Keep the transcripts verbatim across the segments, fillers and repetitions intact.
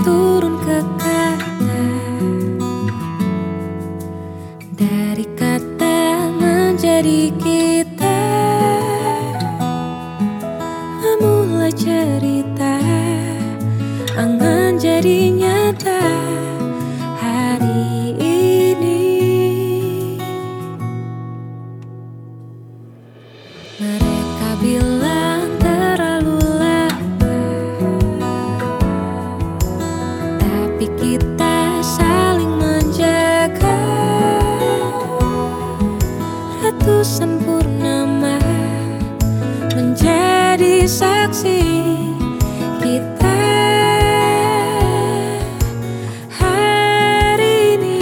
turun ke kata, dari kata menjadi kita, memulai cerita, angan jadi nyata hari ini. Mereka bilang terlalu lama, tapi kita saling menjaga. Ratusan purnama menjadi saksi kita hari ini.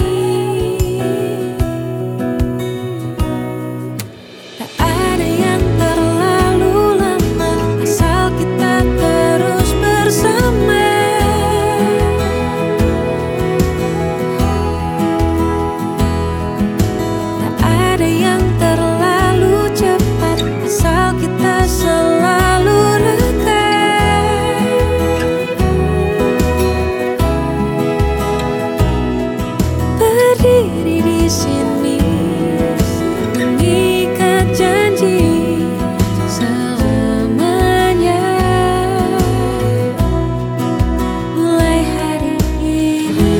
Tak ada yang terlalu lama, asal kita terus bersama. Tak ada yang terlalu cepat, asal kita selalu dekat. Berdiri di sini, mengikat janji selamanya. Mulai hari ini,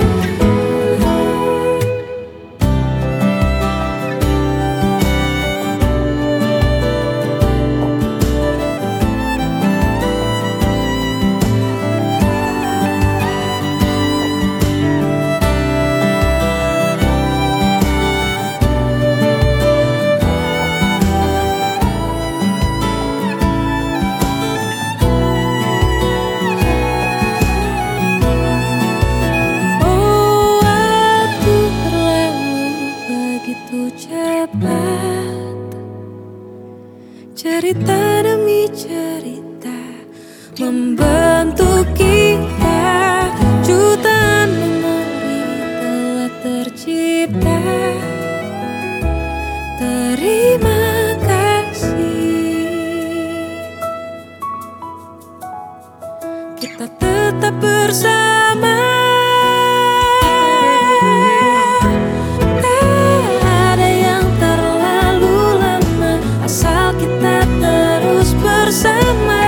oh waktu berlalu begitu cepat. Cerita demi cerita membentuk kita, jutaan memori telah tercipta. Terima kasih, kita tetap bersama. Tak ada yang terlalu lama, asal kita terus bersama.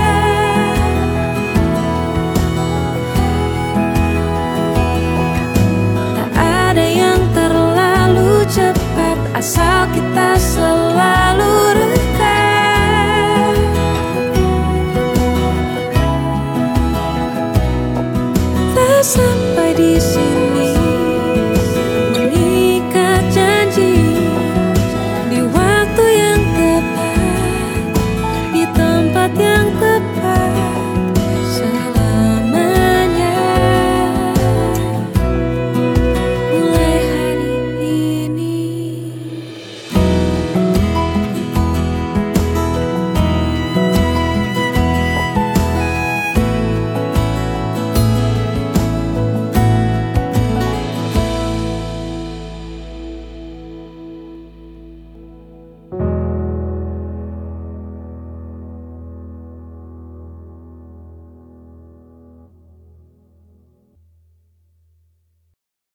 Tak ada yang terlalu cepat, asal kita selalu dekat. Tak sampai di sini,